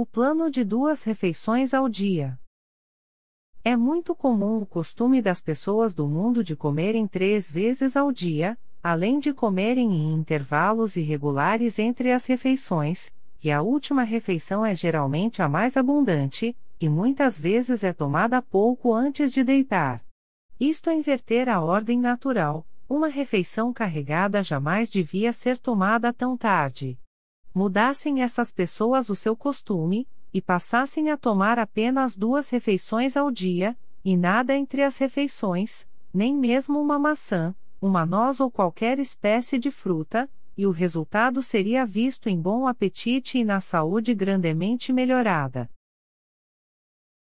O plano de 2 refeições ao dia. É muito comum o costume das pessoas do mundo de comerem 3 vezes ao dia, além de comerem em intervalos irregulares entre as refeições, e a última refeição é geralmente a mais abundante, e muitas vezes é tomada pouco antes de deitar. Isto é inverter a ordem natural, uma refeição carregada jamais devia ser tomada tão tarde. Mudassem essas pessoas o seu costume, e passassem a tomar apenas 2 refeições ao dia, e nada entre as refeições, nem mesmo uma maçã, uma noz ou qualquer espécie de fruta, e o resultado seria visto em bom apetite e na saúde grandemente melhorada.